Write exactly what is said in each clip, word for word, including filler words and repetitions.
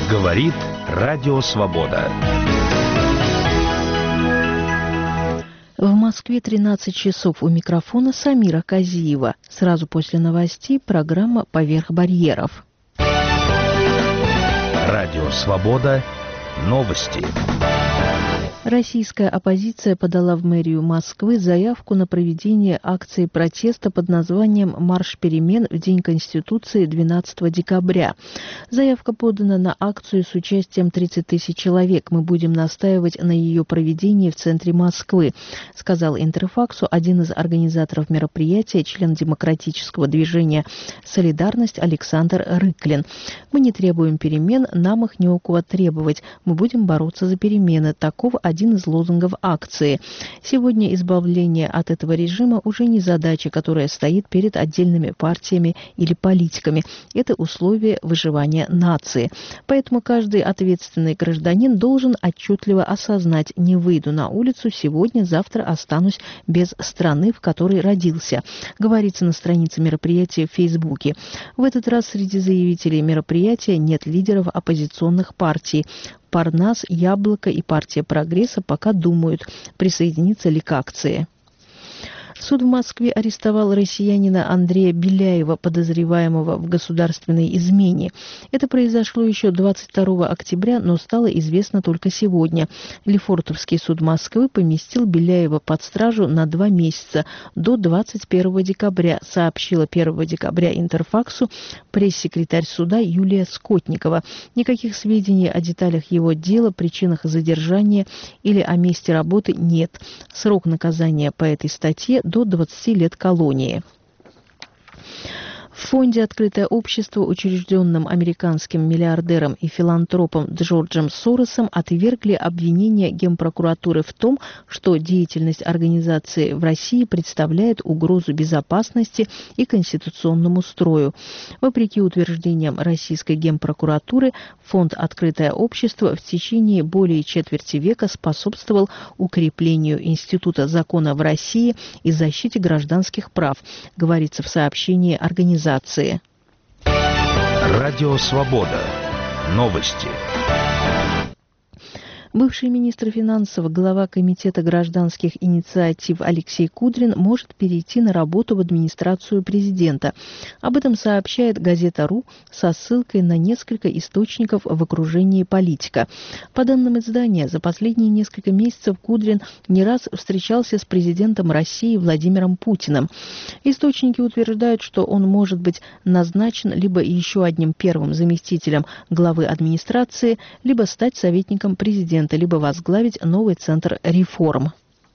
Говорит Радио Свобода. В Москве тринадцать часов, у микрофона Самира Казиева. Сразу после новостей программа «Поверх барьеров». Радио Свобода. Новости. Российская оппозиция подала в мэрию Москвы заявку на проведение акции протеста под названием «Марш перемен в День Конституции двенадцатого декабря». Заявка подана на акцию с участием тридцати тысяч человек. Мы будем настаивать на ее проведении в центре Москвы, сказал Интерфаксу один из организаторов мероприятия, член демократического движения «Солидарность» Александр Рыклин. Мы не требуем перемен, нам их не у кого требовать. Мы будем бороться за перемены. Таков один из лозунгов акции. Сегодня избавление от этого режима уже не задача, которая стоит перед отдельными партиями или политиками. Это условие выживания нации. Поэтому каждый ответственный гражданин должен отчетливо осознать: не выйду на улицу сегодня, завтра останусь без страны, в которой родился, говорится на странице мероприятия в Фейсбуке. В этот раз среди заявителей мероприятия нет лидеров оппозиционных партий. Парнас, Яблоко и партия Прогресса пока думают, присоединиться ли к акции. Суд в Москве арестовал россиянина Андрея Беляева, подозреваемого в государственной измене. Это произошло еще двадцать второго октября, но стало известно только сегодня. Лефортовский суд Москвы поместил Беляева под стражу на два месяца, до двадцать первого декабря, сообщила первого декабря Интерфаксу пресс-секретарь суда Юлия Скотникова. Никаких сведений о деталях его дела, причинах задержания или о месте работы нет. Срок наказания по этой статье до двадцати лет колонии. В фонде «Открытое общество», учрежденном американским миллиардером и филантропом Джорджем Соросом, отвергли обвинения Генпрокуратуры в том, что деятельность организации в России представляет угрозу безопасности и конституционному строю. Вопреки утверждениям российской Генпрокуратуры, фонд «Открытое общество» в течение более четверти века способствовал укреплению института закона в России и защите гражданских прав, говорится в сообщении организации. Радио Свобода. Новости. Бывший министр финансов, глава Комитета гражданских инициатив Алексей Кудрин может перейти на работу в администрацию президента. Об этом сообщает газета «Ру» со ссылкой на несколько источников в окружении политика. По данным издания, за последние несколько месяцев Кудрин не раз встречался с президентом России Владимиром Путиным. Источники утверждают, что он может быть назначен либо еще одним первым заместителем главы администрации, либо стать советником президента, либо возглавить новый центр реформ.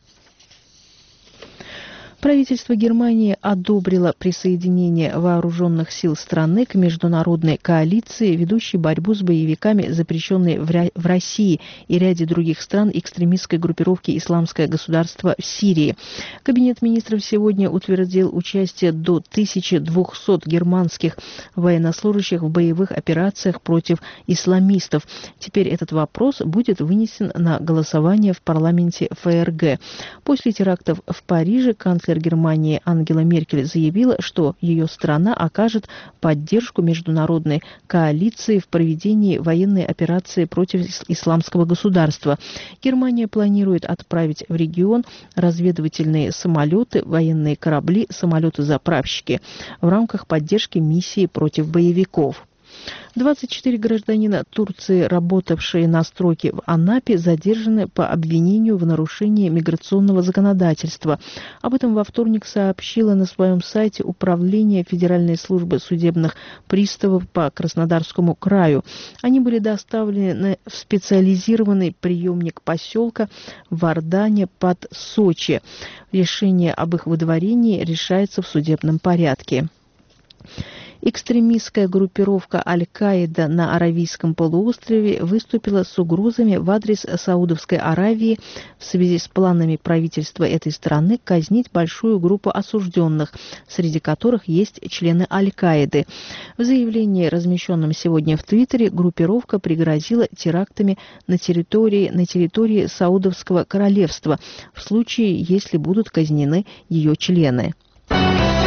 Правительство Германии одобрило присоединение вооруженных сил страны к международной коалиции, ведущей борьбу с боевиками, запрещенной в России и ряде других стран экстремистской группировки «Исламское государство» в Сирии. Кабинет министров сегодня утвердил участие до тысячи двухсот германских военнослужащих в боевых операциях против исламистов. Теперь этот вопрос будет вынесен на голосование в парламенте ФРГ. После терактов в Париже канцлер Германии Ангела Меркель заявила, что ее страна окажет поддержку международной коалиции в проведении военной операции против исламского государства. Германия планирует отправить в регион разведывательные самолеты, военные корабли, самолеты-заправщики в рамках поддержки миссии против боевиков. двадцать четыре гражданина Турции, работавшие на стройке в Анапе, задержаны по обвинению в нарушении миграционного законодательства. Об этом во вторник сообщило на своем сайте Управление Федеральной службы судебных приставов по Краснодарскому краю. Они были доставлены в специализированный приемник поселка Вардане под Сочи. Решение об их выдворении решается в судебном порядке. Экстремистская группировка Аль-Каида на Аравийском полуострове выступила с угрозами в адрес Саудовской Аравии в связи с планами правительства этой страны казнить большую группу осужденных, среди которых есть члены Аль-Каиды. В заявлении, размещенном сегодня в Твиттере, группировка пригрозила терактами на территории, на территории Саудовского королевства в случае, если будут казнены ее члены.